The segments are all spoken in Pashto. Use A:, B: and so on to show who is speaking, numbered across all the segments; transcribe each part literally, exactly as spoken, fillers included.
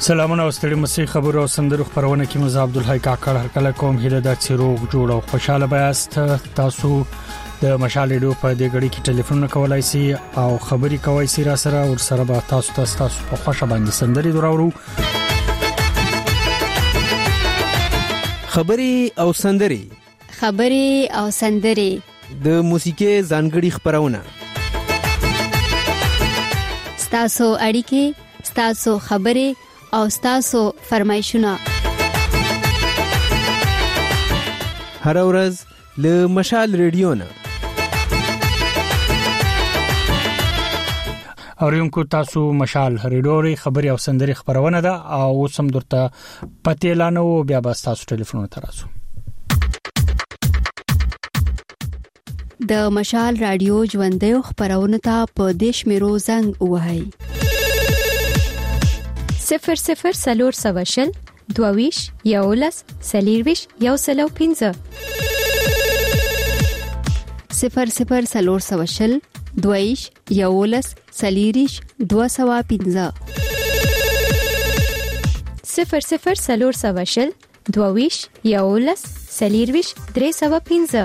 A: سلامونه واستړي مسیح خبرو او سندرو خبرونه کې مزه عبدالحی کاکړ هر کله کوم هیله د چیروغ جوړ او خوشاله بیاست. تاسو د مشال ریډیو په دې غړي کې ټلیفون کولای شئ او خبري کوي سي را سره او سره به تاسو ته تاسو په خوشا باندې سندري دراوړو.
B: خبري او سندري
C: خبري او سندري
B: د موسیقي ځانګړي خبرونه
C: ستاسو اړیکې ستاسو خبري او ستاسو فرمایشونه
B: هر ورځ له مشال ریډیو نه
A: اورینکو تاسو مشال ریډیو خبري او سندري خبرونه ده او سم درته پته لانو بیا به تاسو ټلیفون تراسو.
C: د مشال رادیو ژوندې خبرونه ته په دیش میرو زنګ وهاي
D: صفر صفر سلور سواشل دوویش یولس سلیرویش یو سلو پینزه
C: صفر صفر سلور سواشل دوویش یولس سلیریش دو سوا پینزه
D: صفر صفر سلور سواشل دوویش یولس سلیرویش درې سوا پینزه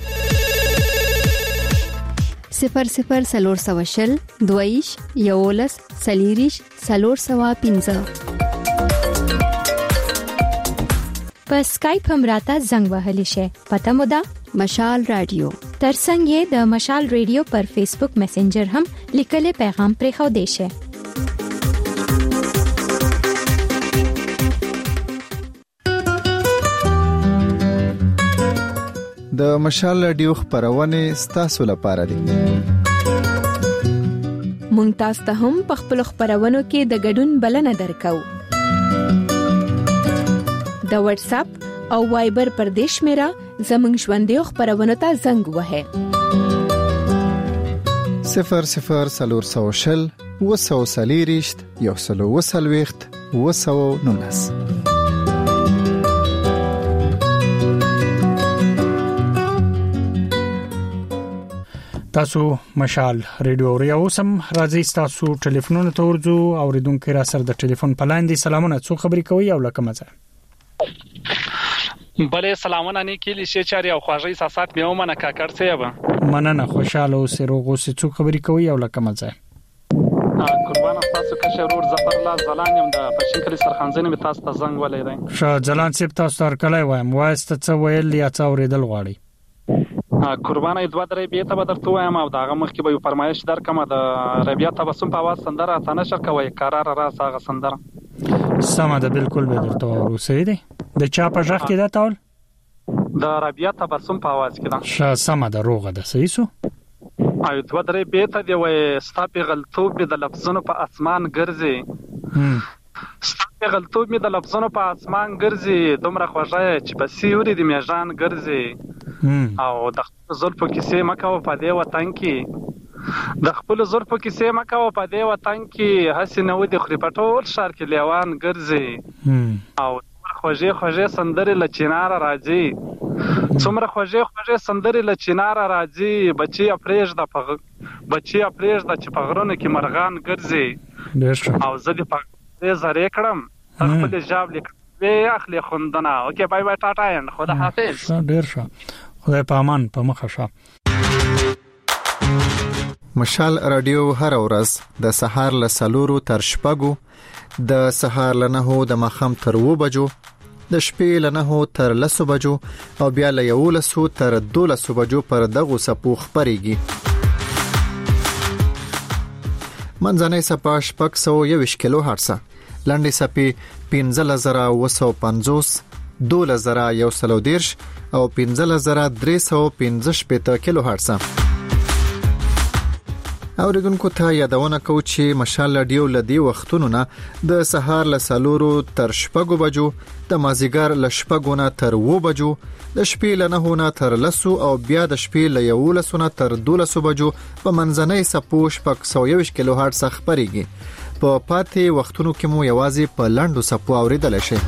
C: صفر صفر سلور سواشل دویش یولس سلیریش سلور سوا پینزه.
D: په اسکایپ هم راته زنګ وهلی شي. پته مو ده
C: مشال رادیو.
D: ترڅنګ یې د مشال ریډیو پر فیسبوک میسنجر هم لیکلي پیغام پرې خو دی شي.
E: د مشال رادیو خبرونه ستاسو لپاره دي.
F: مونږ تاسو ته هم په خپل خبرونو کې د ګډون بلنه درکو. د واتس اپ او وایبر پر دیش میرا زمنګ ژوندې خبرونه ته زنګ وهه
E: صفر صفر سلور سوشل وسو سلیریشت یو سلو وسلويخت وسو نونس.
A: تاسو مشال ریډیو ریو سم راځي تاسو ټلیفونونه تورځو او ریدونکو را سره د ټلیفون پلان دي. سلامونه څو خبري کوي او لکه مزه
G: بله سلامونه نه کلی شي چاري او خواږی احساسات مې ومنه کاکړ سیب
A: مننه خوشاله او سروغو څو خبري کوي او لکه مزه
G: قربان تاسو کښه رور زفر الله زلانم د پښین کلی سرخانځنه می تاسو ته زنګ ولې دی
A: ش ځلان سیب تاسو تر کله وایم واسطه څه ویل یا څا اوریدل غواړي
G: قربانه دوه درې بیت به درته وایم او داغه مخ کې به فرمایش درکمه د ربيع تبسم په आवाज سندره اتنه شر کوي قرار را ساغه سندره
A: سم ده بالکل به درته ورسې دي د چا په ځخ کې ده تول
G: د ربيع تبسم په आवाज کې ده
A: ش سم ده روغه ده صحیح سو
G: اې دوه درې بیت دی وای ستاپی غلطوب د لفظونو په اسمان ګرځي ستاپی غلطوب می د لفظونو په اسمان ګرځي دومره خوږه چې په سیوري د میژان ګرځي او د خپل زلفو کیسې مکو په دې وطن کې د خپل زلفو کیسې مکو په دې وطن کې حسینه و د خري پټول شار کې لیوان ګرځي او خوږه خوږه سندري لچینار راځي څومره خوږه خوږه سندري لچینار راځي بچي افریج د پغ بچي افریج د چپغرونو کې مرغان ګرځي او زه دې په زری کړم خپل جواب لیک وی اخلي خوندنه اوکې بای بای ټاټا اند خدا حافظ.
A: ډیر ښه خدای په امان په مخه شه.
E: مشال رادیو هر ورځ د سهار له سلورو تر شپږو د سهار له نهو د مخم تر و بجو د شپې له نهو تر لسو بجو او بیا له یولسو تر دولسو بجو پر دغه سپو خبريږي. منځنۍ سپا شپږ سو یوش کیلو هرڅه لنډي سپي پنځه زره وسو پنځوس دوله زره یو سلو دیرش او پنځه زره درې سو پنځه شپږ کیلو هرڅه. او رګونکو ته یادونه کو چې مشال رادیو لدی وختونو نه د سهار له سلورو تر شپږو بجو د مازیګر له شپږو نه تر و بجو د شپې له نه نه تر لسو او بیا د شپې له یولسو نه تر دولسو بجو په منځنۍ سپوش پک سو یوش کیلو هرتز خبريږي. په پاتې وختونو کې مو یوازې په لاندو سپو اوریدل شي.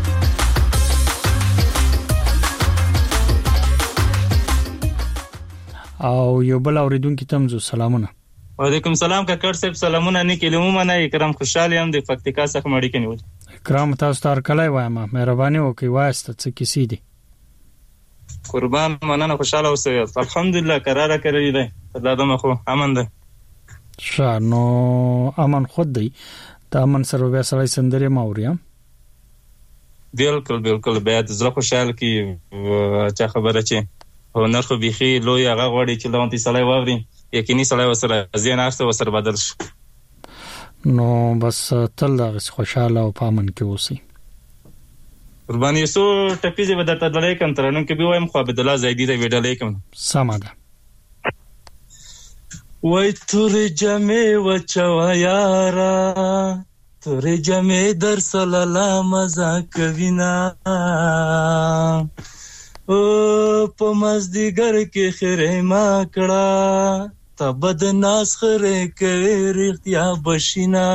A: او یو بل اوریدونکو ته مزو سلامونه.
H: وعلیکم سلام کاکړ صاحب سلامونه نه کلمو منه اکرام خوشاله هم د پکتیکا څخه مړی کنيول.
A: کرام تاسو ته کله وایم مهرباني وکړئ وایسته څه کیسې دي.
H: قربان مننه خوشاله اوسئ. الحمدلله قراره کړی دی دا دمه خو امن ده.
A: ښه نو امن خود دی ته امن سره بیا سړی سندرې ما اوري.
H: بالکل بالکل بیا د زړه خوشحال کی چا خبره چې هنر خو بيخي لوی هغه غوړي چې لونتي سړی واوري یقیني سړی وسره زین ارسته وسره بدل شي.
A: نو بس تل دا خوشاله او پامن کې اوسئ.
H: قربان یسو ټپیزه به درته دلې کوم ترنم کې به وایم خو عبد الله زیدی ته ویډلې کوم.
A: سم ده.
H: وای تورې جمع وچوا یارا تورې جمع در سلاله مزه کوینا او په مزدګر کې خیره ما کړه تا بد ناس خره کوي رښتیا بشینا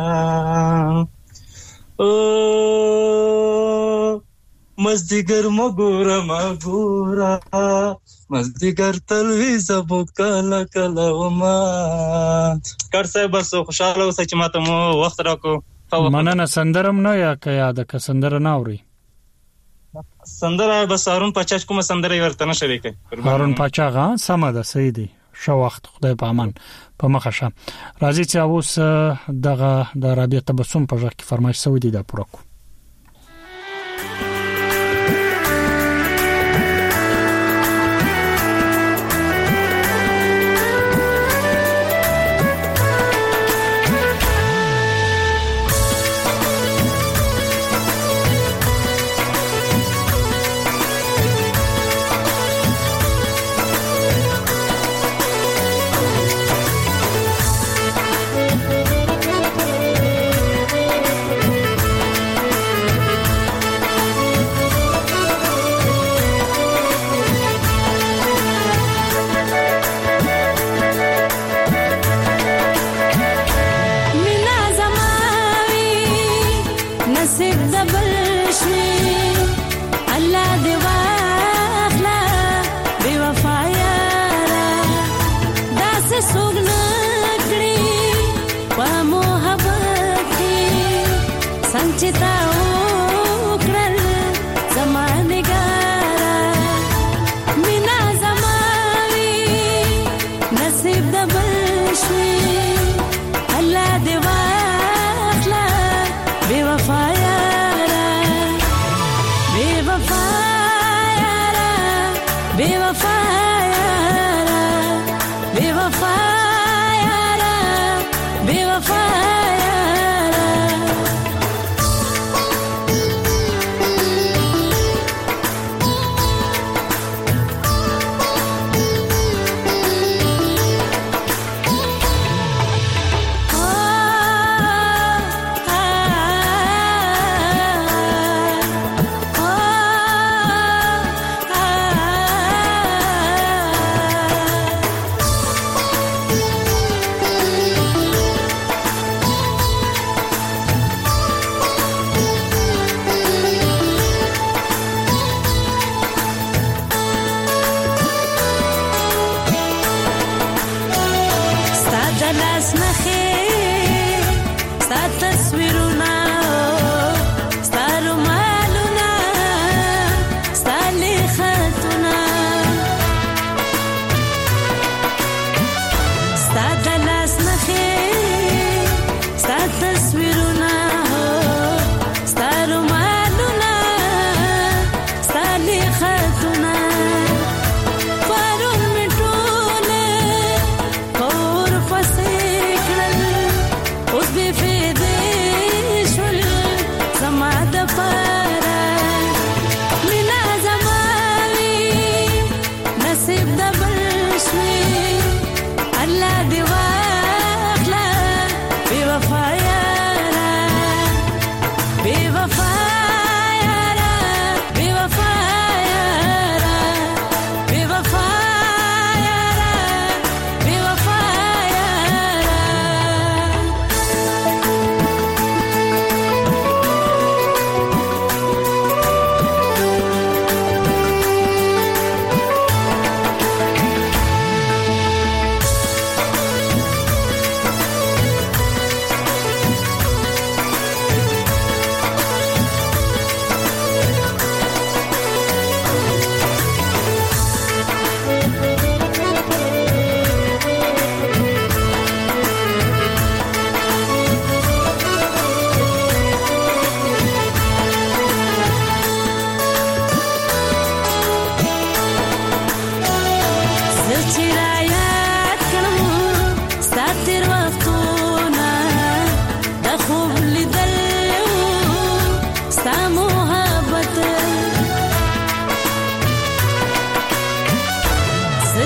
H: او مزدګر مګورا مګورا مزدګر تلوي زبو کلا کلا وما کار صاحب بس خوشاله اوسئ چې ماته مو وخت راکو.
A: مننه. سندرم نه یا که یاد که سندره نه اوري
H: سندره بس هارون پاچا کومه سندره ورته نه شریکه.
A: هارون پاچا غا سم ده صحیح دی. شو وخت خدای په امان په مخه شه. راځي چې اوس دغه د رابطه تبسم په ځکه فرمایش سوي دي دا پوره کو.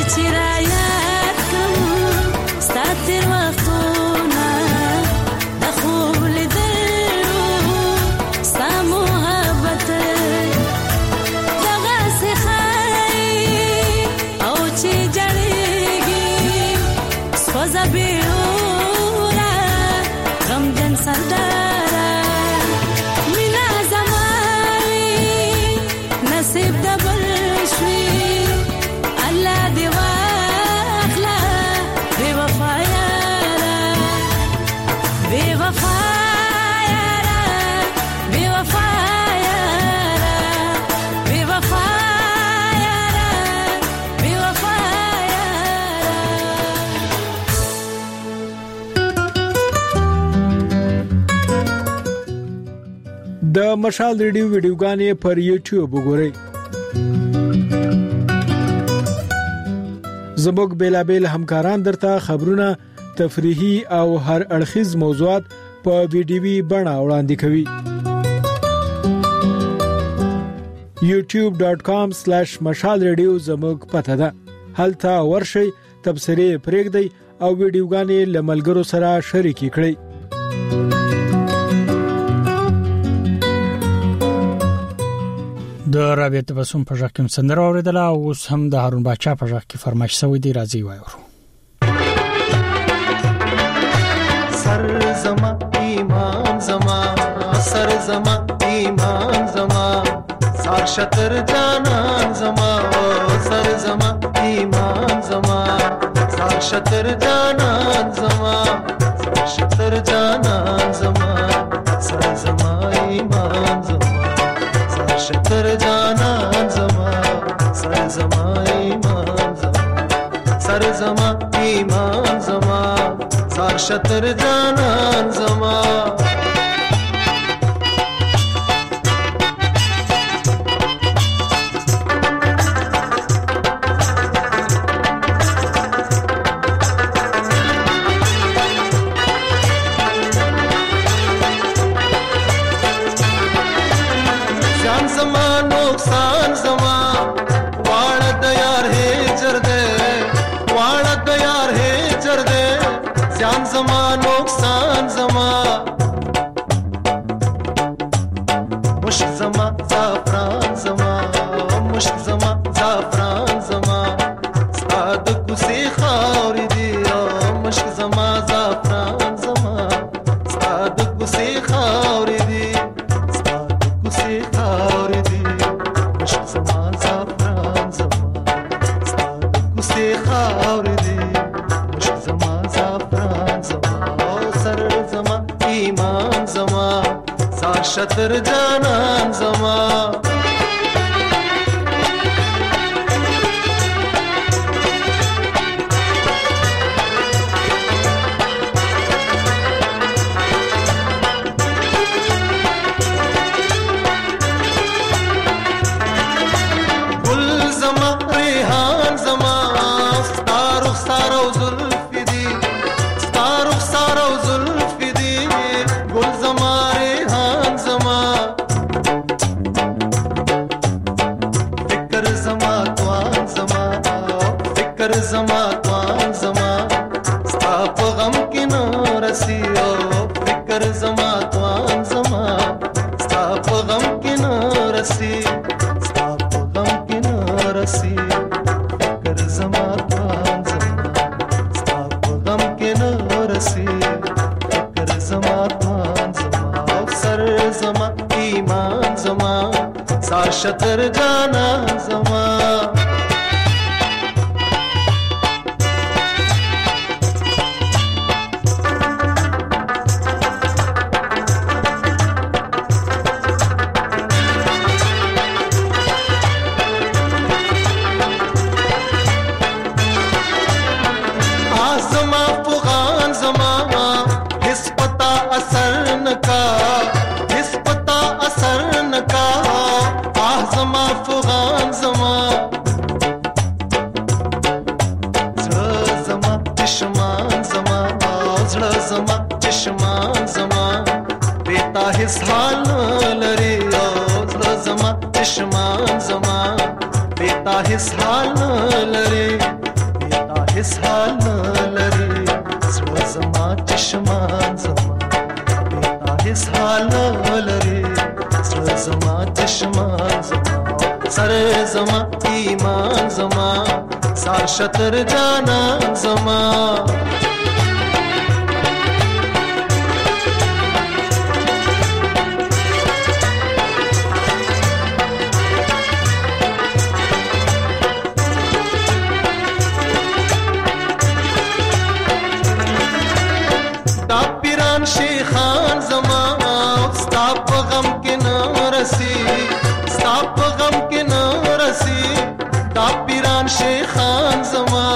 I: د مشال ریډیو ویډیوګانې پر یوټیوب وګورئ. زموږ بیلابل همکاران درته خبرونه، تفریحي او هر اړخیز موضوعات په ویډیوي بڼه وړاندې کوي. یوټیوب ډاٹ کام سلیش مشال ریډیو زموږ پته ده. هلته ورشئ، تبصرې پرېږدئ او ویډیوګانې له ملګرو سره شریکې کړئ.
A: د رابطه بسوم په ځکه کوم سندره اوریدله او اوس هم د هارون باچا په ځکه کې فرمایش سوی دی، راځي وایو.
J: سر زما ایمان زما، سر زما ایمان زما، سار شتر جانان زما، سر زما ایمان زما، سار شتر جانان زما، سار شتر جانان زما، سر زما ایمان زما، شتر جانان زما، سر زما ایمان زما، سر زما ایمان زما، سر شتر جانان زما. شتر جانان زما. گل زما ریحان زما، ستارو ستارو زلفی دی، ستارو ستارو زلفی دی، گل زما ریحان زما، فکر زما توان زما، فکر زما توان زما، ستا په غم کې نو رسی، فکر زما توان زما، ستا په غم کې نو رسی، ستا په غم کې نو رسی، فکر زما توان زما، ستا په غم کې نو رسی، فکر زما توان زما، سر زما ایمان زما، سار شتر جانان زما. هیڅ حال نه لري زړه زما چشمان زما بېتا هیڅ حال نه لري زړه زما چشمان زما سر زما ایمان زما سار شتر جانا زما شیخان زما ستا په غم کې نه رسی ستا په غم کې نه رسی دا پیران شیخان زما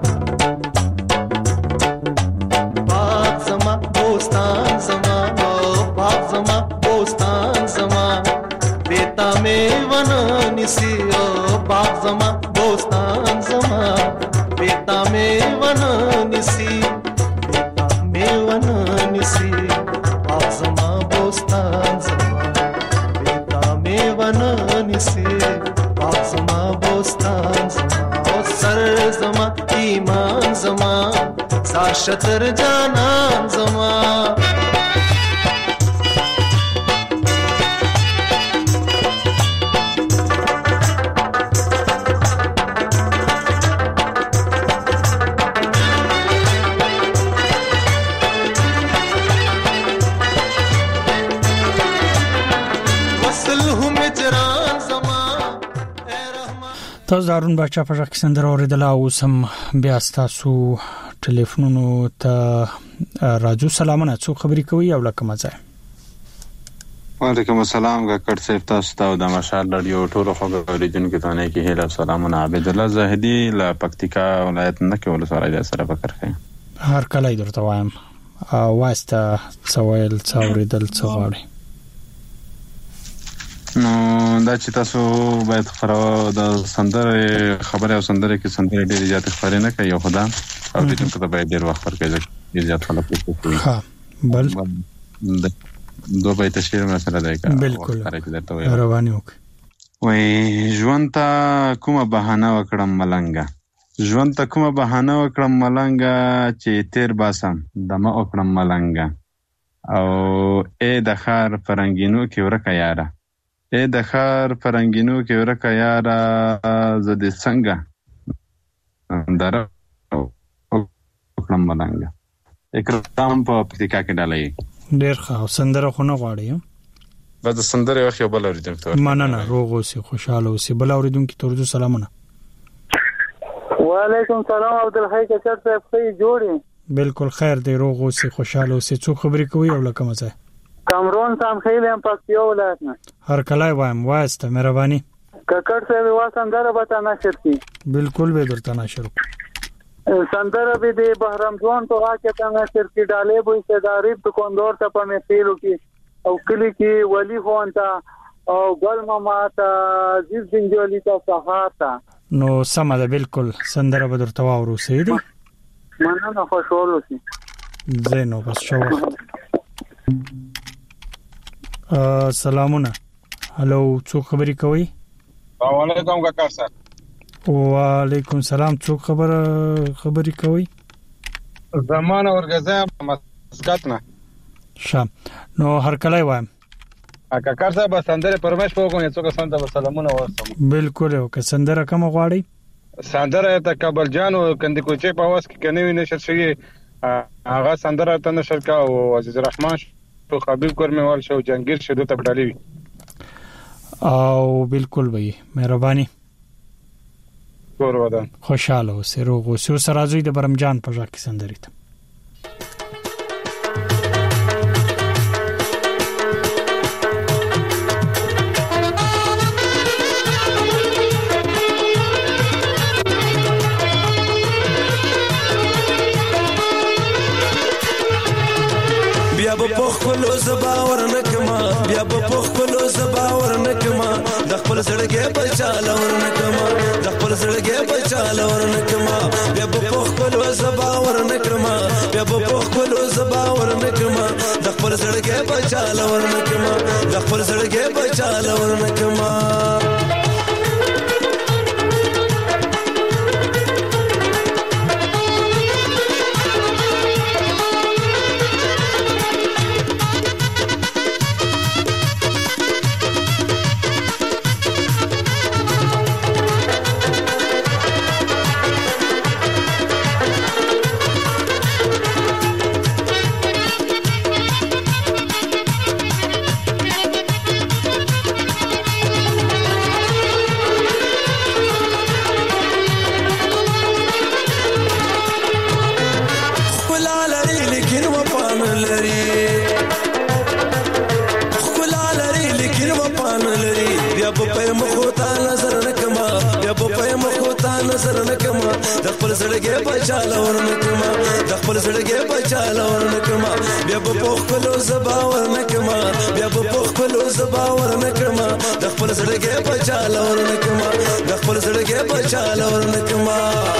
J: باغ زما بوستان زما باغ زما بوستان زما بیتا مې ونه نیسی باغ زما بوستان زما بیتا مې ونه نیسی ایمان زما سار شتر جانان زما وصل هم جران زما
A: تاسو دارون بچا په ځکه سندره اوریدل او سم بیا تاسو ټلیفونونو ته راجو سلامونه څو خبرې کوي او لکه مزه
K: وعلیکم السلام ګکړ صاحب تاسو ته د مشال رادیو ټولو خبرېدونکو ته نه کې هیله سلامونه عبد الله زاهدی لا پکتیکا ولایت نه کې ولسوالۍ سره فکر کوي
A: هر کله درته وایم واسطه سوال څوریدل څوړي
K: نو دا چې تاسو باید خبره د سندره خبره او سندره کې سندره ډېر زیات خبرې نه کوي او خدا او دې ته باید ډېر وخت ورکړي ډېر زیات خلک کوي
A: ها بل
K: دوه به تشکیل مسله دی
A: بالکل رواني وک
K: وای ژوند ته کومه بهانه وکړم ملنګا ژوند ته کومه بهانه وکړم ملنګا چې تیر باسم دمه وکړم ملنګا او اې د خار فرنګینو کې ورکه یاره اې د خار فرنګینو کې ورکه یاره زدي څنګه در وکړم ملنګا اکرام په پکتیکا کې ډالۍ
A: ډېر ښه سندره خو نه غواړي
K: بعد سندره یو خو بل اوریدونکو
A: مننه روغ اوسې خوشاله اوسې بل اوریدونکو ته ورته سلامونه
L: وعلیکم السلام عبدالحی کچر صاحب څنګه جوړی
A: بالکل خیر دی روغ اوسې خوشاله اوسې څو خبرې کوي او لکه مزه
L: کامرون سم خیلی هم پکتیا ولایت نه
A: هر کله وایم واسطه مهرباني
L: ککړ صاحب واسندره به تا نشر کی
A: بالکل به درته نشر
L: سندره به دی بهرام جوان تو راکه تا نشر کی ډالې بو صدارې په کوندور ته په میلو کې او کلی کې ولی هونتا او ګل ماما تا عزیز بنجولي تا صحاتا
A: نو سم ده بالکل سندره به درته واورو سیدی
L: مننه خوشاله سي
A: زینو بس شو سلامونه هلو څوک خبرې کوي
M: وعلیکم کاکا صاحب
A: وعلیکم سلام څوک خبر خبرې کوي
M: زمانه ورګزه مسکات نه
A: شام نو هر کله وایم
M: کاکا صاحب سندره پرمش په کوم څوک سندره سلامونه ورسم
A: بالکل او که سندره کوم غواړي
M: سندره ته کابل جانو کندې کوچې په واس کې کني نشر شي هغه سندره ته نشر کا او عزیز الرحمن تو حبیب ګرموال شو جنگیر شدو ته بډالي
A: او بالکل وي مهرباني
M: کور ودان
A: خوشاله اوسې روغ اوسې سره راځي د برمجان په ځکه سندري ته
N: بیا په خپلو زبا ورنکما بیا په خپلو زبا ورنکما د خپل زړګي بچاله ورنکما د خپل زړګي بچاله ورنکما بیا په خپلو زبا ورنکما بیا په خپلو زبا ورنکما د خپل زړګي بچاله ورنکما د خپل زړګي بچاله ورنکما نظر نکما د خپل زړګي بچاله ورنکما د خپل زړګي بچاله ورنکما بیا په خپل زبا ورنکما بیا په خپل زبا ورنکما د خپل زړګي بچاله ورنکما د خپل زړګي بچاله ورنکما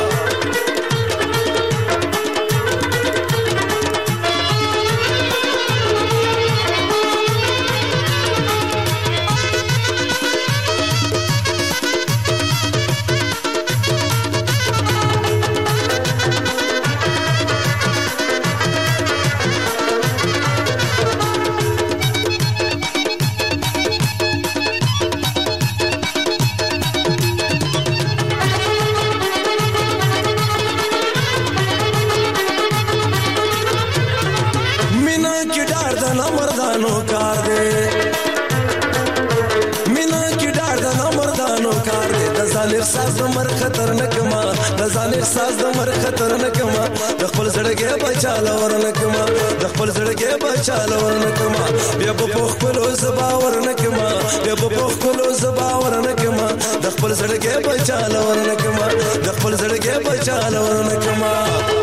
N: احساس د مر خطر نکما د ځان احساس د مر خطر نکما د خپل زړګي بچاله ورنکما د خپل زړګي بچاله ورنکما بیا په خپل زبا ورنکما بیا په خپل زبا ورنکما د خپل زړګي بچاله ورنکما د خپل زړګي بچاله ورنکما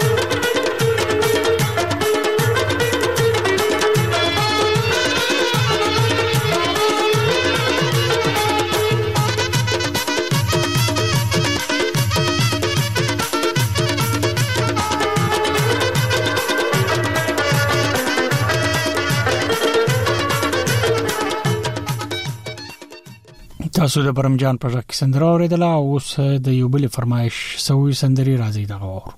A: تاسو د برمجان په ځکه سندره اوریدله او اوس د یو بل فرمایش سوي سندري راځي دا غوړ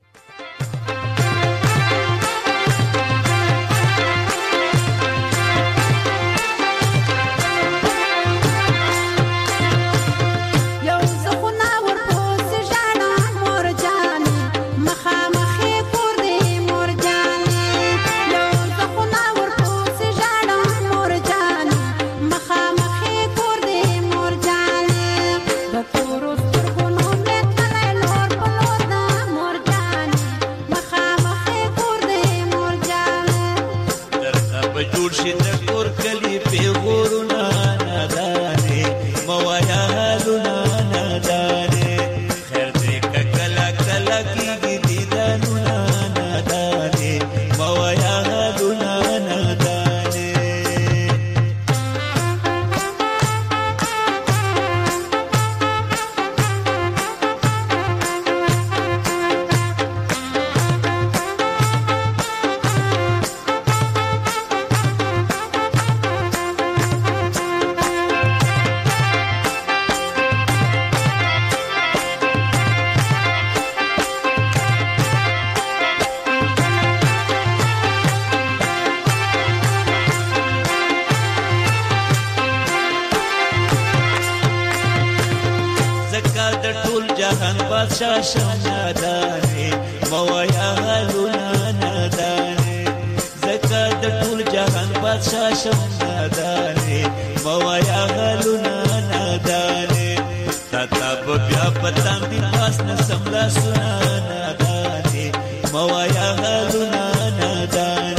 O: شاشنادانه موایا لونانادانه زکات ټول جهان بادشاہ شمنادانه موایا لونانادانه تاتب بیا پتان دی پاس نسملا سنانادانه موایا لونانادانه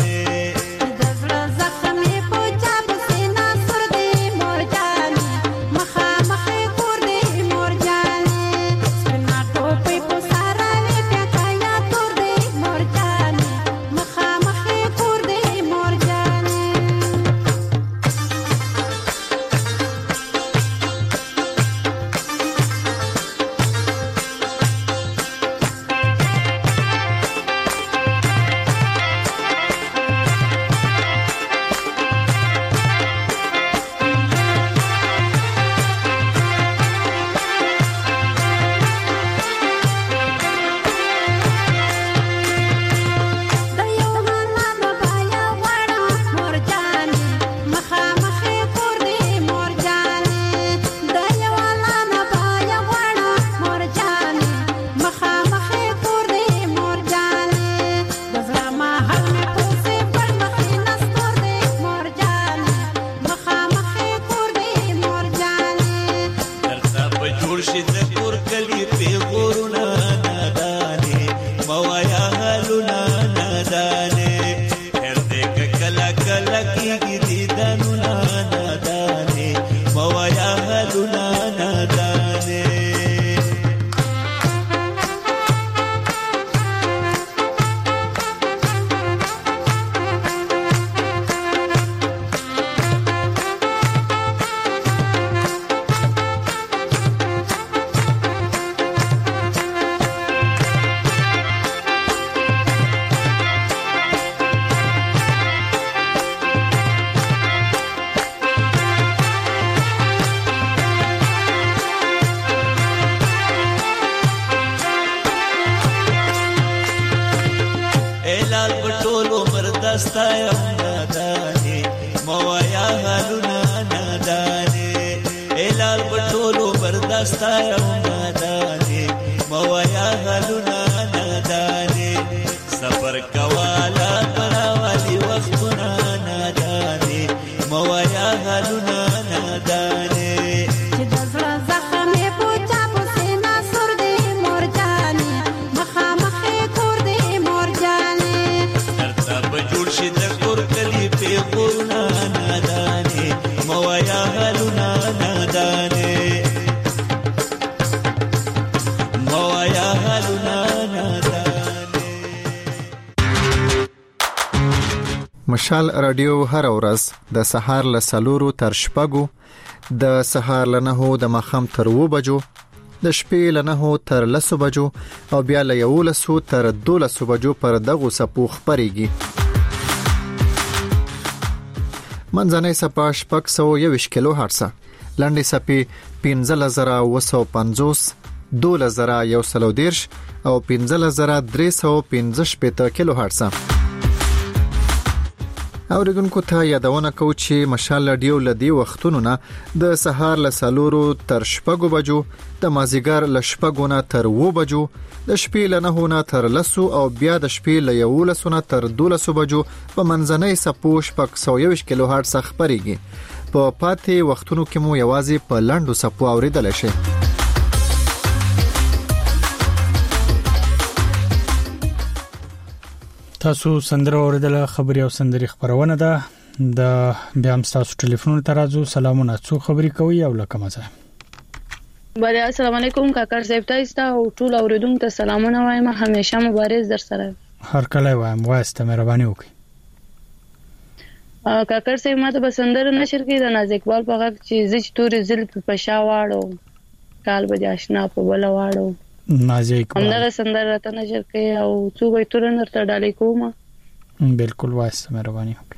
O: الال پټول عمر دستا یم نادانه موایا حالونه نادانه الال پټول عمر دستا یم نادانه موایا حالونه نادانه سفر کوالا پراوالی وختونه نادانه موایا حالونه نادانه
E: مشال رادیو هر ورځ د سهار له سلورو تر شپږو، د سهار له نهو د ماښام تر اوو بجو، د شپې له نهو تر لسو بجو او بیا له یولسو تر دولسو بجو پر دغو څپو خپرېږي. منځنۍ څپه شپږ سوه یوویشت کیلو هرټزه، لنډې څپې پنځلس زره اووه سوه پنځوس، دولس زره یو سل او دېرش او پنځلس زره درې سوه پنځه شپېته کیلو هرټزه. اوریدونکو ته یادونه کوم چې مشال رادیو لدی وختونو نه د سهار له سلورو تر شپږو بجو، د مازیګر له شپږو نه تر اوو بجو، د شپې له نهو نه تر لسو او بیا د شپې له یولسو نه تر دولسو بجو په منځنۍ څپو شپږ سوه یوویشت کیلو هرټز خپرېږي. په پاتې وختونو کې مو یوازې په لنډو څپو اوریدل شي.
A: تاسو سندره اوریدل خبري او سندري خبرونه ده. د بیا هم تاسو ټلیفون ته راځو. سلامونه، څو خبري کوي او لکه مزه.
P: بله السلام علیکم کاکر صاحب، تاسو او ټول اوریدونکو ته سلامونه وایم. همیشه مبارز در سره.
A: هر کله وایم واسطه مهرباني وکړئ.
P: کاکر صاحب ماته به سندره نشر کړي د ناز اقبال په غږ چې زج تورې زلف په شا واړو کال به آشنا په بل واړو.
A: ناز اقبال
P: همدغه سندره ته نشر کړي او څو به تور نرته ډالې کوم.
A: بالکل واسطه مهرباني وکړئ.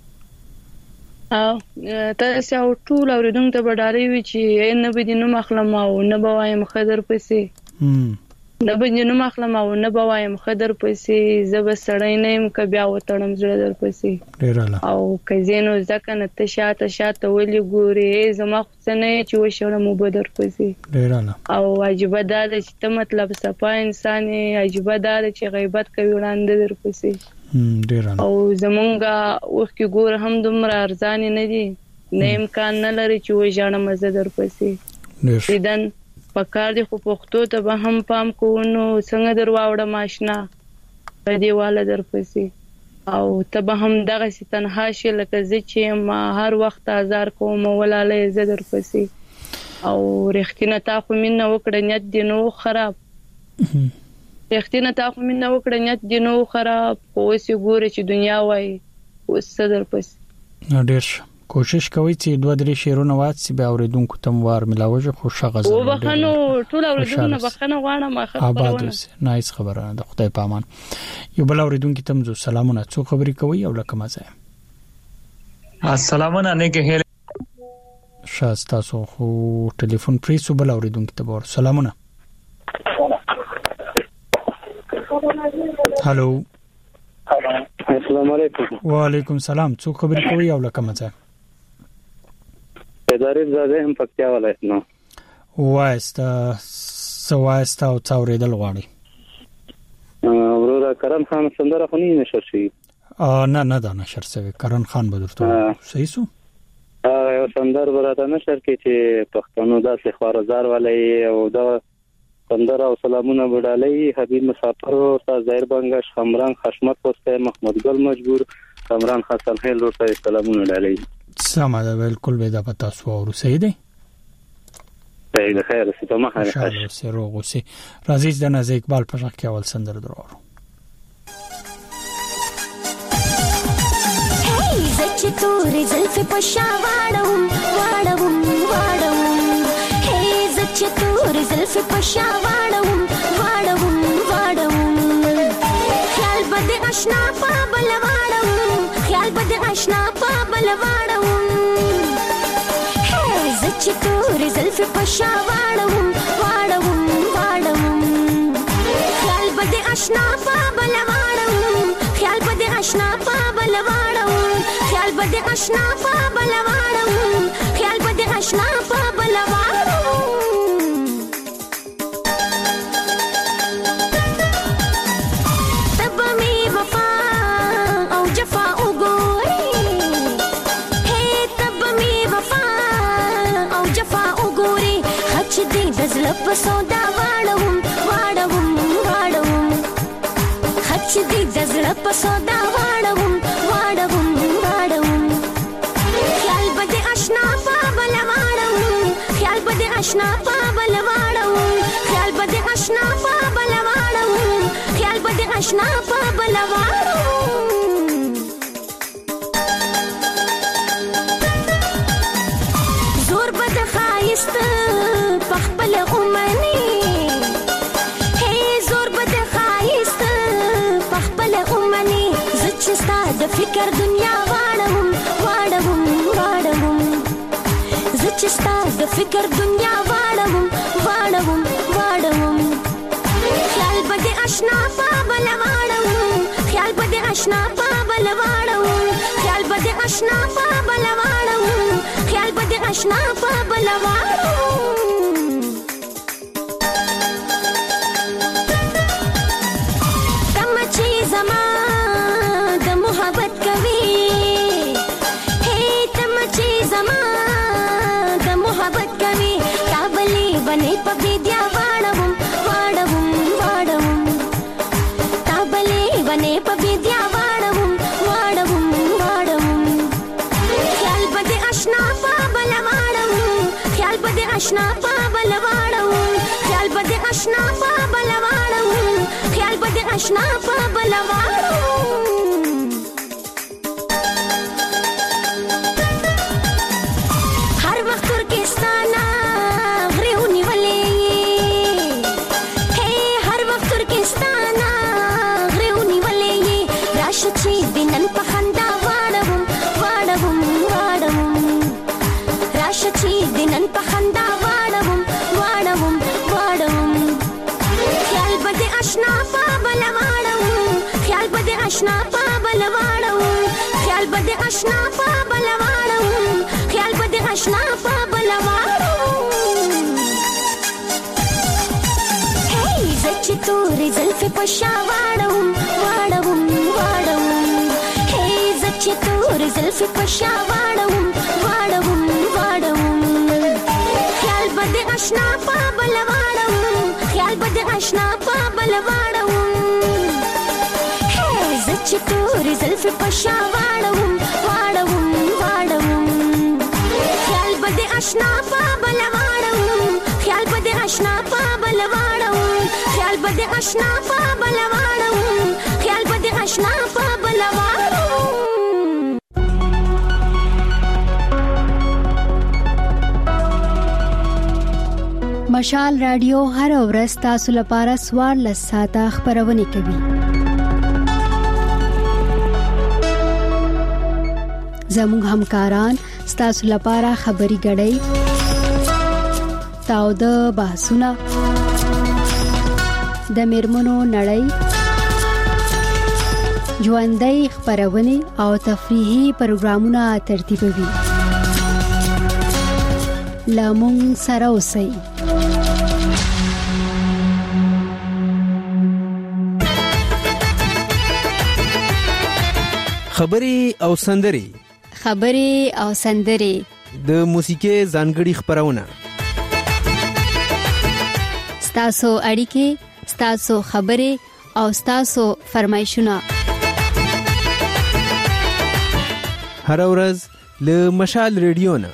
P: او تاسو او ټول اوریدونکو ته به ډالې وي چې نه به دینو مخلم او نه به وایم خضر پسې نه به دینو مخلم او نه به وایم خضر پسې زب سړی نه يم ک بیا وټړم زړه در پسې
A: ډیراله
P: او کزینو ځکه نه ته شاته شاته ولي ګوري زما خو نه چې وشړم وبدر پسې
A: ډیراله
P: او عجیب ده چې ته مطلب صفا انسان عجیب ده چې غیبت کوي وړاندې در پسې
A: ډیراله
P: او زمونږه وخت ګور هم دومره ارزان نه دي نه امکان نه لري چې وژاړم زه در پسې دیدن پکار دی خو پښتو ته به هم پام کوونو څنګه در واوړه ماشنا په دیواله در پسې او ته به هم دغه سي تنها شي لکه زه چې ما هر وخت آزار کوم ولاله زه در پسې او رښتینه تا خو مين وکړه نیت دی نو خراب رښتینه تا خو مين وکړه نیت دی نو خراب خو اوس ګوره چې دنیا وای اوس در پسې
A: ډیر کوشش کوي چې دوه درې شیرونه واتسي به اوریدونکو تم وار ملاوي خو شغه
P: او بخنو ټول اوریدونکو بخنه غواړم اخر
A: خبرونه نایس خبره ده خدای پامان. یو بل اوریدونکو تم زو سلامونه، څو خبري کوي او لکه مزه.
Q: السلامونه نه کې
A: شاستا سو خو ټلیفون پریسو بل اوریدونکو ته ور سلامونه. هالو
R: السلام علیکم.
A: وعلیکم السلام، څو خبري کوي او لکه مزه.
R: ادارې زده هم پکتیا ولایت نو
A: واسطه سواسطه او څوریدل غواړي.
R: ورور کرن خان سندره خو نه نشر شي.
A: ا نه نه دا نشر شوی. کرن خان به درته صحیح سو
R: یو سندر براته نشر کې چې پښتنو داسې خوارزار ولای او دا سندره او سلامونه وډالای حبیب مسافر او زهیر بنگش خمران خشمت پوسټه محمود ګل مجبور کمران حسن خیل ورته سلامونه وډالای.
A: سمه ده بالکل به دا پتا سو او صحیح دی.
R: صحیح ده خیر سی په مخه
A: راځي سره روغوسی راځي د ناز اقبال په ځخ کې اول سندر درو.
S: هی زچ تورې زلف په شا واړم واړم واړم هی زچ تورې زلف په شا واړم واړم واړم خیال بد آشنا په بل واړم خیال بد آشنا په بل واړم هی زچ تورې زلف په شا واړم واړم واړم خیال بد آشنا په بل واړم آشنا په بلواړم خیال به د آشنا په بلواړم تب می وفا او جفا وګوري هي تب می وفا او جفا وګوري خچ دې د زړه په سودا واړم واړم واړم خچ دې د زړه په سودا واړم واړم واړم خیال به د آشنا په بلواړم خیال به د آشنا په بلواړم خیال به د آشنا په بلواړم خیال به د آشنا په بلواړم زور به د خایست په خپل اومني هي زور به د خایست په خپل اومني زه چې ستا د فکر دنیا واړم واړم واړم زه چې ستا د فکر دنیا واړم واړم واړم خیال به د آشنا په بلواړم خیال به د آشنا په بلواړم خیال به د آشنا په بلواړم خیال به د آشنا په بلواړم تم چې زما د محبت کوي هي تم چې زما د محبت کوي تابلې بنې په بيدیا واړم واړم واړم تابلې بنې په بيدیا واړم واړم واړم خیال به د آشنا په بلواړم خیال به د آشنا په بلواړم خیال به د آشنا په بلواړم خیال به د آشنا په بلواړم هر وخت ترکستانا غریونی ولې هي هر وخت ترکستانا غریونی ولې راشه چې دنن په خندا واړم واړم واړم راشه چې دنن په خندا واړم واړم واړم خیال به د آشنا په بلواړم خیال به د آشنا په بلواړم خیال به د آشنا په بلواړم خیال به د آشنا په بلواړم هي زه چې تورې زلفې په شا واړم واړم واړم هي زه چې تورې زلفې په شا واړم واړم واړم خیال به د آشنا په بلواړم خیال به د آشنا په بلواړم هي زه چې تورې زلفې په شا واړم واړم واړم خیال به د آشنا په بلواړم خیال به د آشنا په بلواړم خیال به د آشنا په بلواړم خیال به د آشنا په بلواړم
C: مشال رادیو هر ورځ تاسو لپاره سوار لساته خبرونه کوي. زموږ همکاران ستاسو لپاره خبري غړي تاو د بحثونه د میرمنو نړۍ ژوندۍ خبرونه او تفریحي پروګرامونه ترتیبوي. لامون سره اوسئ.
B: خبري او سندري
C: خبري او سندري
B: د موسیقي ځانګړي خبرونه
C: ستاسو اړیکې ستاسو خبري او ستاسو فرمایشونه
B: هر ورځ له مشال ریډیو نه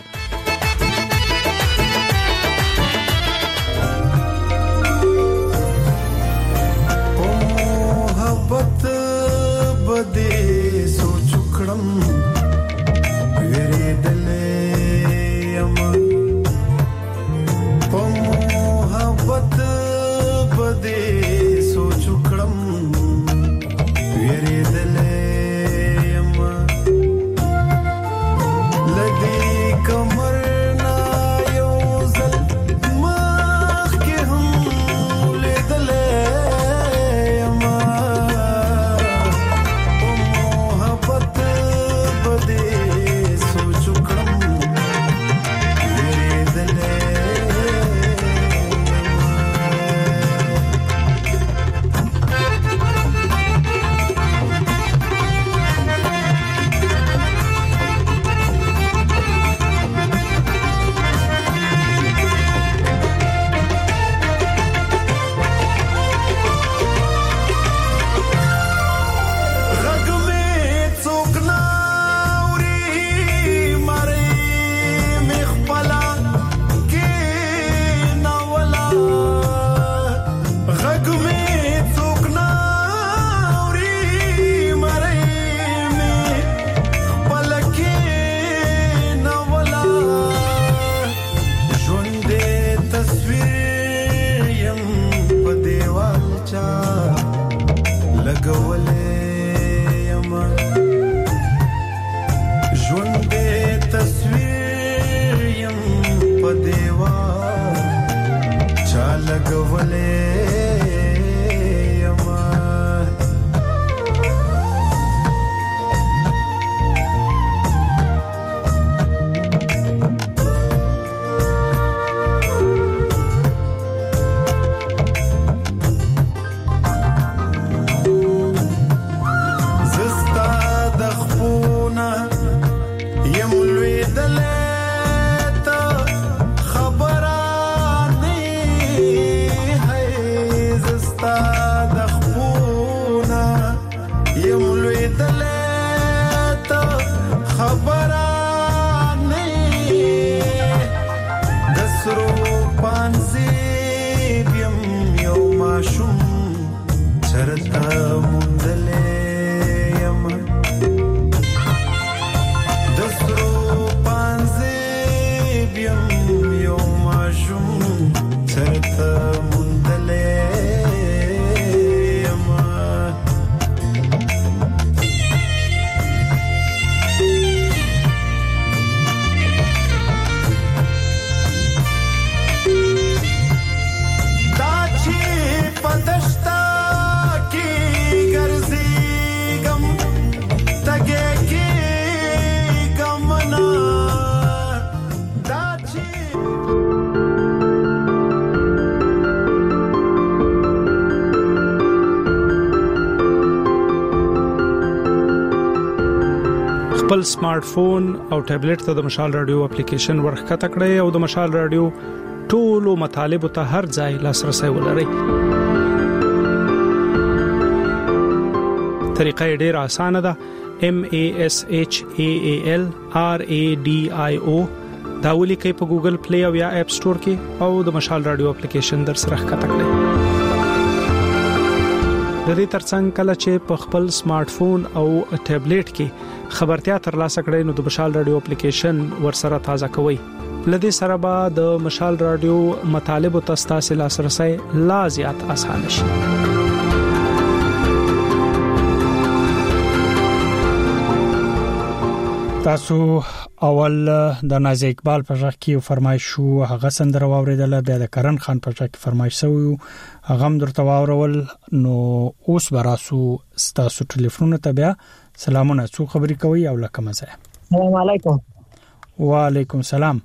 J: come
T: خپل سمارټ فون او ټابلیټ ته د مشال رادیو اپلیکیشن ورخته کړئ او د مشال رادیو ټولو مطالب ته هر ځای لاسرسي ولرئ. طریقه ډېره اسانه ده. M A S H A A L R A D I O دا ولیکئ په ګوګل پلی او یا اپ سٹور کې او د مشال رادیو اپلیکیشن در سره ښکته کړئ. د دې ترڅنګ کله چې په خپل سمارټ فون او ټابلیټ کې خبرتیا ترلاسه کړئ نو د مشال رادیو اپلیکیشن ورسره تازه کوئ. لدې سره به د مشال رادیو مطالب او تاسو لاسرسي لا زیات اسانه شي.
A: تاسو اول د ناز اقبال په ځخ کې فرمایش شو هغه سندره واوریدله، بیا د کرن خان په ځخ کې فرمایش شو هغه هم درته واورول. نو اوس براسو تاسو ټلیفون ته بیا سلامونه څو خبرې کوي او لکه مزه.
U: السلام علیکم.
A: وعلیکم السلام.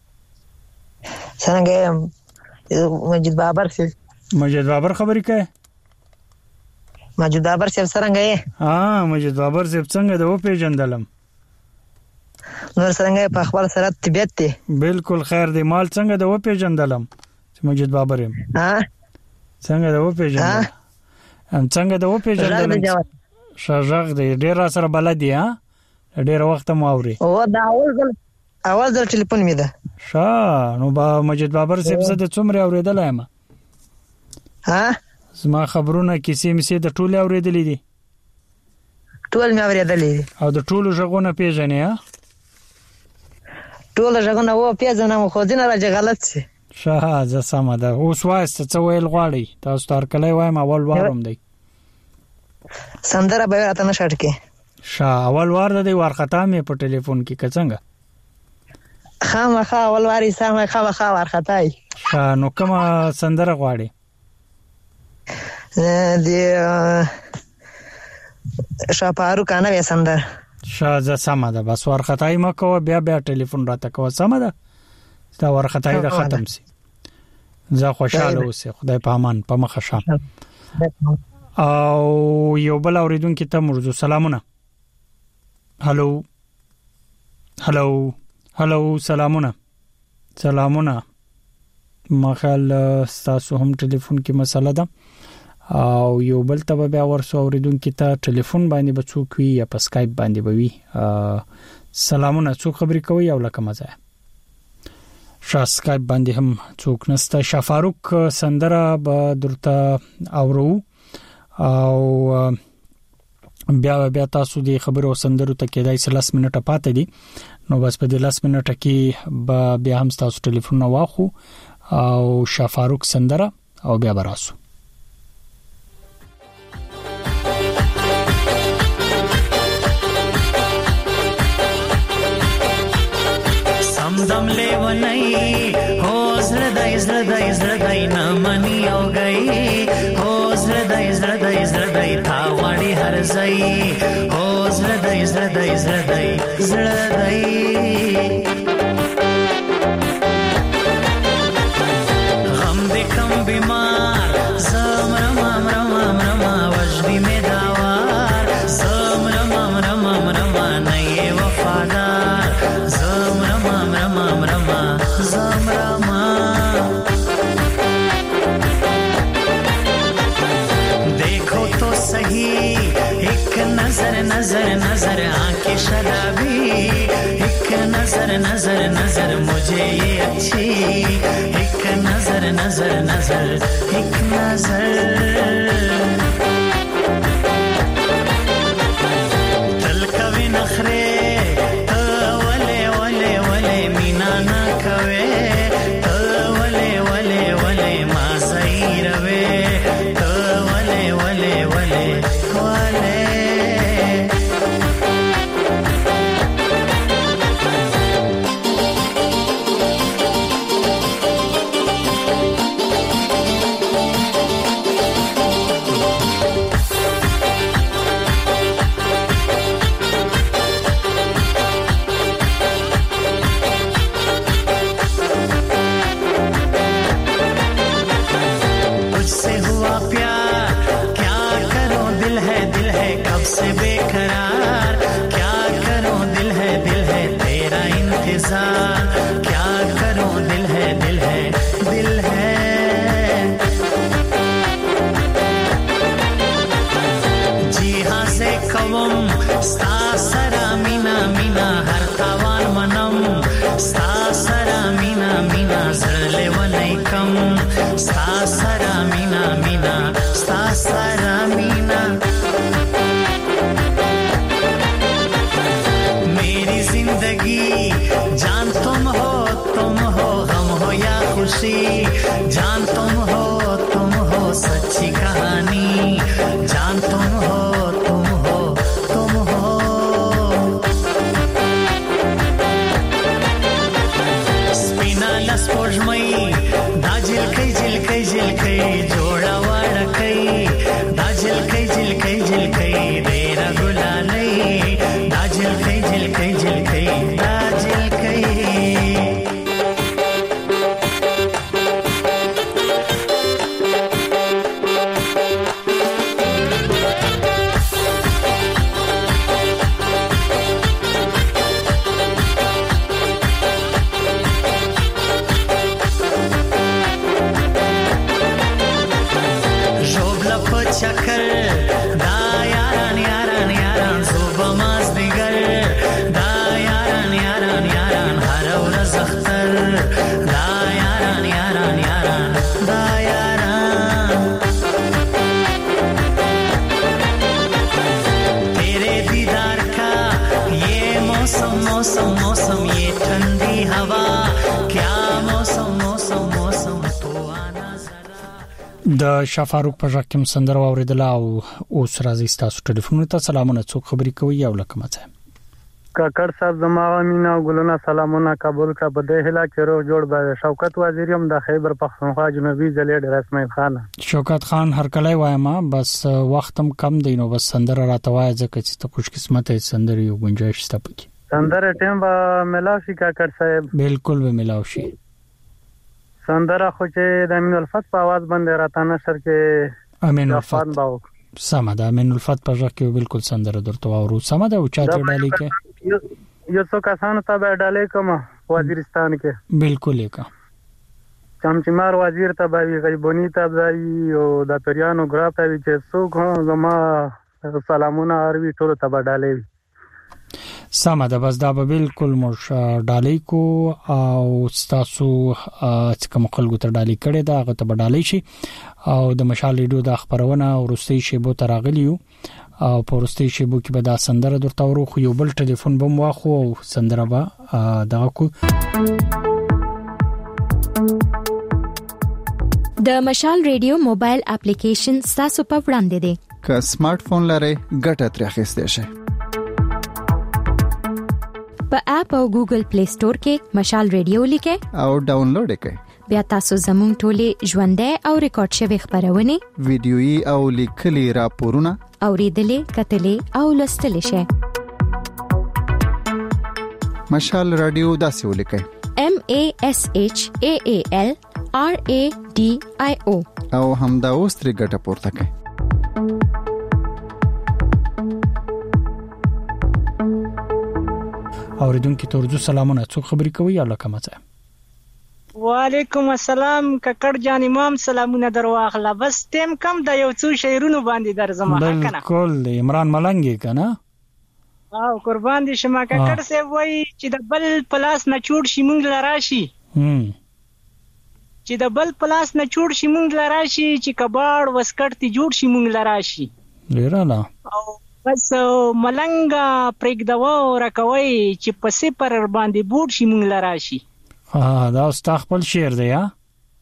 U: څنګه مجید بابر سي؟
A: مجید بابر خبرې کوي؟
U: مجید بابر سي څنګه یې؟
A: ها مجید بابر سي څنګه د او پیجندلم.
U: نور څنګه په خپل سره طبيعت دی؟
A: بالکل خیر دی. مال څنګه د و پیجندلم چې مجید بابر يم.
U: ها
A: څنګه د و پیجندلم؟ ام څنګه د و پیجندلم؟ شاجغ دی ډیر سره بلد دی. ها ډیر وخت مو اوري.
U: او دا اول ځل اول ځل ټلیفون می ده.
A: شا نو با مجید بابر صاحب زده څومره اوریدل یم.
U: ها
A: زما خبرونه کیسې مې د ټوله اوریدلې دي.
U: ټول مې اوریدلې
A: او د ټولو ژغونه پیژنې. ها
U: ټول ژغونه و پیژنم خو ځنه راځي غلط شي.
A: شاه ز سم ده. اوس وایست څه ویل غواړي تاسو تر کله وایم اول وارم دی.
U: سندره به راته نشټ کې.
A: شاه اول وار دی ورختا مې په ټلیفون کې کڅنګ.
U: خامخا اول واری سم خامخا ورختای.
A: شاه نو کومه سندره غواړي؟
U: دی شاپارو کنه وسندر.
A: شاه سم ده بس ورختای مکو بیا بیا ټلیفون راته کو سم ده. دا ورختای ده ختم سي. زه خوشاله اوسه خدای په امان په مخه شه. او یو بل اوریدونکو ته مرزو سلامونه. هالو هالو هالو سلامونه سلامونه. مخال تاسو هم ټلیفون کې مسله ده او یو بل ته بیا ورسو اوریدونکو ته ټلیفون باندې بچوک وي یا په اسکایپ باندې بوي. سلامونه څو خبرې کوي او لکه مزه. شا اسکایپ باندې هم څوک نسته. شفاروق سندره به درته اورو او بیا بیا تاسو دې خبرو سندرو ته کېدای سلس منټه پاتې دي نو بس په دې لس منټه کې به بیا هم تاسو ټلیفون واخو او شفاروق سندره او بیا براسو.
V: سمدم لیونی هو زړه دای
D: زړه دای زړه دای نه منی او گئی هو زړه دای زړه دای زړه دای تا وړي هر ځای هو زړه دای زړه دای زړه دای زړه دای غم دې کم بیمار زم رمام رمام رما وجدی می داوار زم رمام رمام رما نه وفادار زم رمام رمام رما زم رما देखो तो सही एक नजर नजर नजर आंखें शराबी एक नजर नजर नजर मुझे ये अच्छी एक नजर नजर नजर एक नजर दिल कभी नखरे तो वले वले वले मीना ना कवे तो वले वले वले माँ सही रवे तो वले वले वले वले तुझसे हुआ प्यार क्या करो दिल है दिल है कब से बेकरार क्या करो दिल है दिल है तेरा इंतजार क्या करो दिल है दिल है दिल है जी हाँ से कवम स्ता सरा मीना मीना हर तावान मनम स्ता सरा मीना मीना जरले वनई कम स्ता सरा मीना मीना स्ता सरा मीना मेरी जिंदगी जान तुम हो तुम हो गम हो या खुशी जान तुम हो तुम हो सच्ची कहानी जान तुम हो तुम हो तुम हो स्पिना लस्पोजमई दाजिल कई जिल कई जिल कई जोड़ा वाड़ा कई दाजिल कई जिल कई जिल कई देरा गुलालई दाजिल कई जिल कई जिल कई दाजिल कई जोबला पचकर दा यारान यारान यारान जोबा माज दिगर दा यारान यारान यारान हरवर जख्तर दा यारान यारान यारान दा यारान तेरे दीदार का ये मौसम मौसम मौसम ये ठंडी हवा क्या मौसम मौसम मौसम तो आना
A: د شفاروق په ژکم سندره اوریدل او اوس راځي تاسو ټلیفون ته سلامونه څوک خبري کوي او لکه مته
L: کاکړ صاحب زما مینا ګلونه سلامونه قبول کا بده هلا چرو جوړ به شوکت وزیر هم د خیبر پختونخوا جنوبي ضلع ډیر اسماعیل خان
A: شوکت خان هر کله وایم بس وختم کم دی نو بس سندره راته وای ځکه چې ته خوش قسمت سندره یو گنجائش شته پکې
L: سندره ټیم به ملاوي کاکړ صاحب
A: بالکل به ملاوي
L: سندره خو چې د امین الفت په आवाज باندې راته نشر کې
A: امین الفت سمه ده امین الفت په ځکه کې بالکل سندره درته اورو سمه ده او چاته ډالې کې
L: یو څو کسانو ته به ډالې کوم وزیرستان کې
A: بالکل کا
L: چمچمار وزیر ته به غیبونی ته به او د پریانو ګراف ته چې څوک زما سلامونه اروي ټول ته به ډالې
A: سمه ده بس دا به بالکل مش ډالې کو او تاسو چې کوم خلکو ته ډالې کړي دا هغه ته ډالې شي او د مشال ریډیو د خبرونه ورستي شی بو تراغلیو او پورستي شی بو کې به دا سندره درته ورو خو یو بل ټلیفون بم واخو او سندره به دا کو
V: د مشال ریډیو موبایل اپلیکیشن تاسو په وړاندې دی
E: که سمارټ فون لرئ ګټه ترې اخیستئ شئ
V: په اپ او ګوګل پلی سٹور کې مشال ریډیو لیکئ
E: او ډاونلوډ کړئ
V: بیا تاسو زموږ ټولې ژوندۍ او ریکارډ شوی خبرونه
E: ویډیويي او لیکلي راپورونه
V: اوریدلې کتلې او لوستلې شئ.
E: مشال رادیو داسې ولیکئ:
V: M A S H A A L R A D I O
E: او همدا اوس ترې ګټه پورته کړئ.
A: اوریدونکو ته ورځو سلامونه. څو خبرې کوي یا لکه مڅه؟
F: وعلیکم السلام ککړ جان امام سلامونه درواخله. بس تیم کم د یو څو شعرونو باندې درځم کنه.
A: بالکل عمران ملنګ کنه.
F: او قربان دي شمه ککړ سه وای چې د بل پلاس نه چوړ شي مونږ لراشي. هم چې د بل پلاس نه چوړ شي مونږ لراشي چې کباړ وسکټ جوړ شي مونږ لراشي.
A: ډیراله
F: او بس ملنګا پرېګدوا راکوي چې پسې پر باندې بوټ شي مونږ لراشي.
A: ها دا استاد خپل شعر دی یا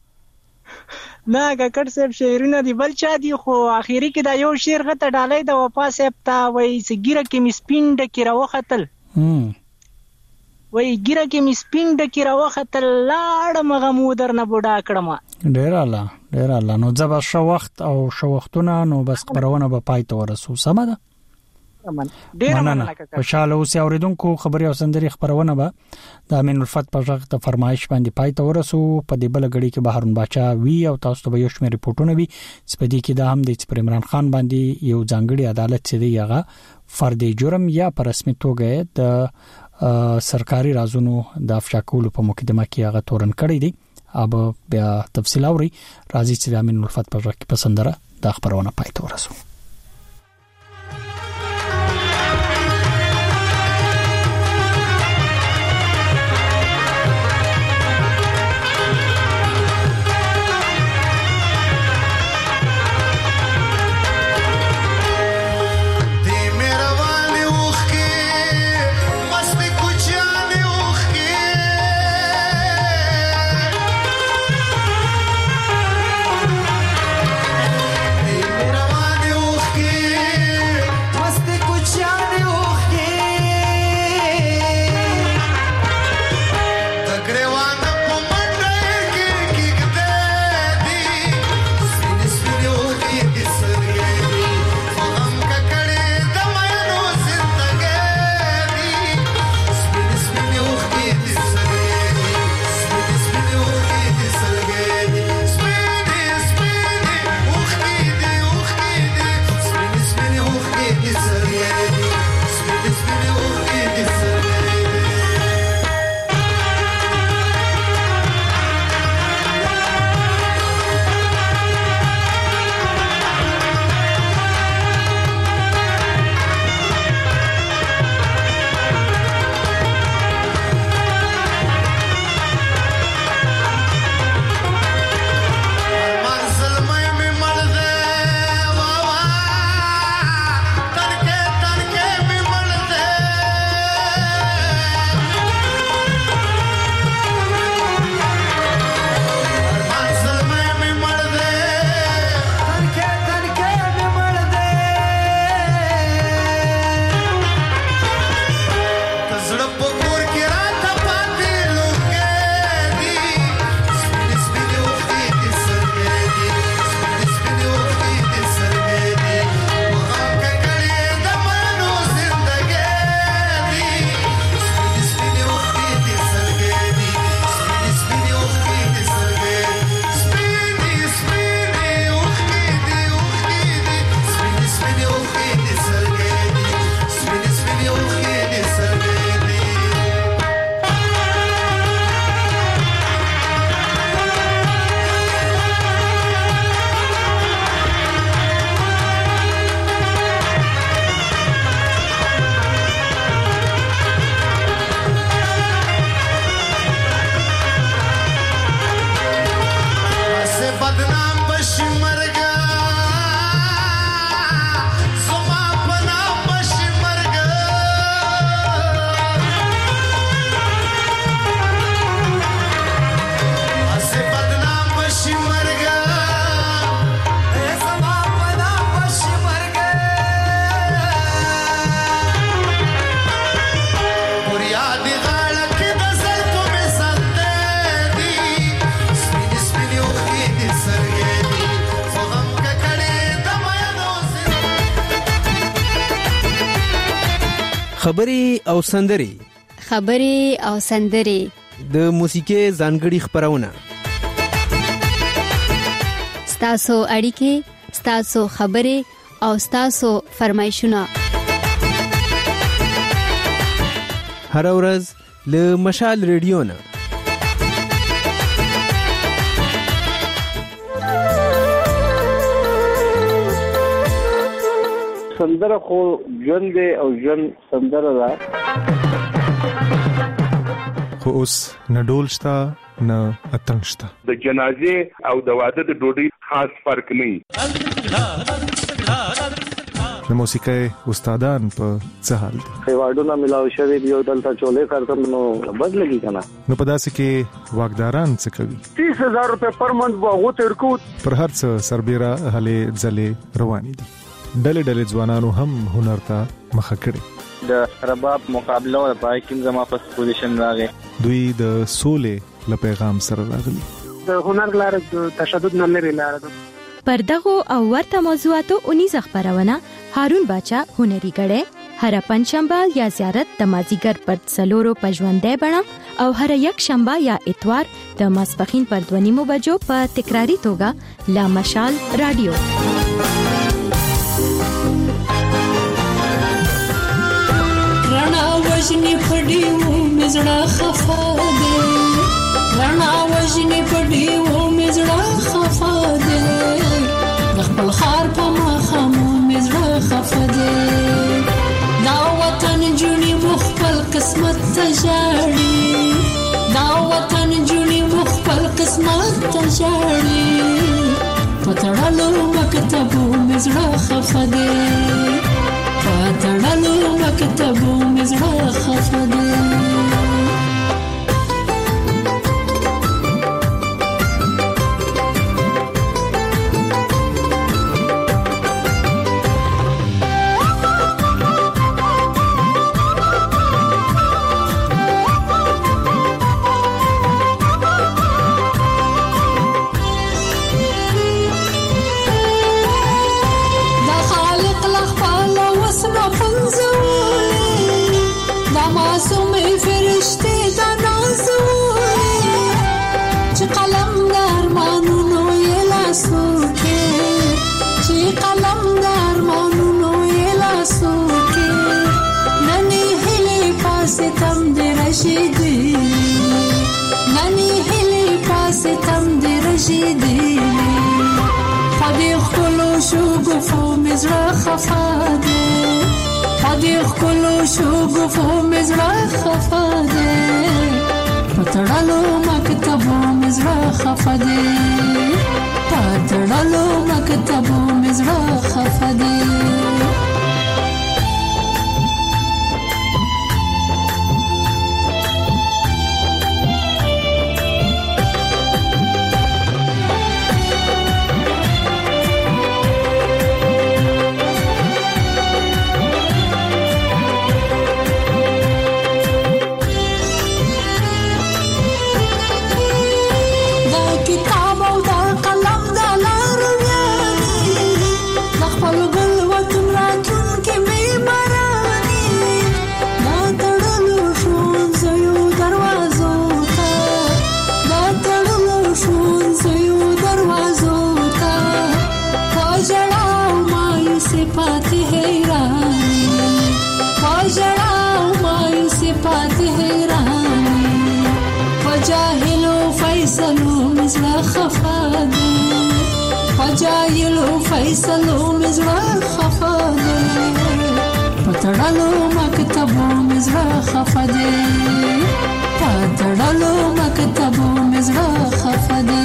F: نه ککړ صاحب شعرونه دی بل چا دی خو اخیری کې دا یو شعر غته ډالۍ د وفا صاحب ته وای سګیره کې مسپینډ کې راوختل هم وای ګیره کې مسپینډ کې راوختل لاړ مغه مودر نه بوډا کړم.
A: ډیر الله ډیر الله. نو ځبا شو وخت او شو وختونه نو بس خبرونه به پای ته ورسو. سم ده.
F: ډیر مننه.
A: خوشاله اوسئ اوریدونکو. خبري او سندري خبرونه به د امین الفت په ژغ ته فرمایش باندې پای ته ورسو. په دې بل غړي کې بهرون باچا وی او تاسو ته یو شمېر ریپورتونه وي. سپدي کې دا هم د عمران خان باندې یو ځانګړي عدالت چې دی هغه فرد جرم یا پر رسمي توګه د سرکاري رازونو د افشا کولو په مقدمه کې هغه تورن کړی دی. اب بیا تفصیل اوري راځي چې امین الفت په ژغ کې پسندره د خبرونه پای ته ورسو.
G: Mira,
B: خبري او سندري
C: خبري او سندري
B: د موسیقي ځانګړي خبرونه
C: ستاسو اړیکې ستاسو خبري او ستاسو فرمایشونه
B: هر ورځ له مشال ریډیو نه
R: سندره خو ژوند دی او ژوند سندره ده
G: خو اوس نه ډول شته نه اتڼ شته
H: د جنازې او د واده د ډوډۍ خاص فرق نه
G: د موسیقۍ استادان په څه حال دي
R: ایوارډونه ملاو شوی دی او دلته چولې کارتم نو بدلږي کنه
G: نو په داسې کې واګداران څه کوي
L: تیس هزار روپے پر منت باغو ترکو
G: پر هر څه سربېره هلې ځلې روانې دي ډلې ډلې ځوانانو هم هنر ته مخه کړي
W: د رباب مقابله او پای کې زما په پوزیشن راغی
G: دوی د سولې له پیغام سره راغلي
L: د هنر لاره د تشدد نه لري لاره ده
V: پردغه او ورته موضوعاتو اونیز خبرونه هارون باچا هنري غړې هر پنځشنبه یا زیارت د مازیګر پر څلورو پژوندې بڼه او هر یک شنبه یا اتوار د ماسپخین پر دونیمو بجو په تکراری توګه لا مشال رادیو
X: رڼا وژنې پډیو مزړه خفا ده رڼا وژنې پډیو مزړه خفا ده خپل خار په مخامو مزړه خفا ده دا وطن جونی مخبل قسمت تجاړي دا وطن جونی مخبل قسمت تجاړي پتړلو مکتبو مزړه خفا ده پتړلو مکتبو مزړه خفا ده نانی هلی پاس تم دی رشیدی خدای خلو شو گفو مزرا خفاده خدای خلو شو گفو مزرا خفاده پتړلو مکتبو مزرا خفاده پتړلو مکتبو مزرا خفاده جاهلو فیصلو مزرا خفاده پتړلو مکتبو مزرا خفاده پتړلو مکتبو مزرا خفاده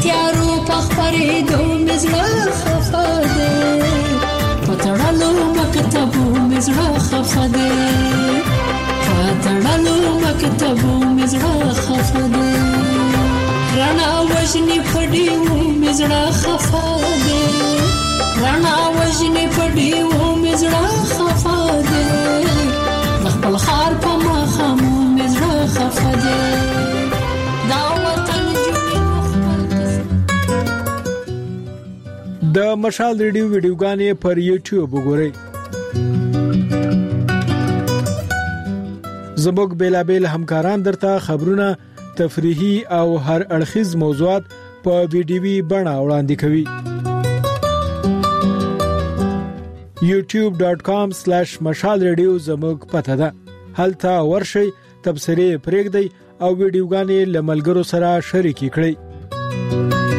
X: تیارو پخپرې دو مزړه خفه ده پتړلو مکتبو مزړه خفه ده پتړلو مکتبو مزړه خفه ده رڼا وژنې پډیو مزړه خفه ده رڼا وژنې پډیو مزړه خفه ده خپل خار په مخامو مزړه خفه ده دا وطن
T: د مشال ریډیو ویډیوګانې پر یوټیوب وګورئ. زموږ بیلابل همکاران درته خبرونه، تفریحي او هر اړخیز موضوعات په ویډیوي بڼه وړاندې کوي. یوټیوب ډاٹ کام سلیش مشال ریډیو زموږ پته ده. هلته ورشئ، تبصرې پرېږدئ او ویډیوګانې له ملګرو سره شریکې کړئ.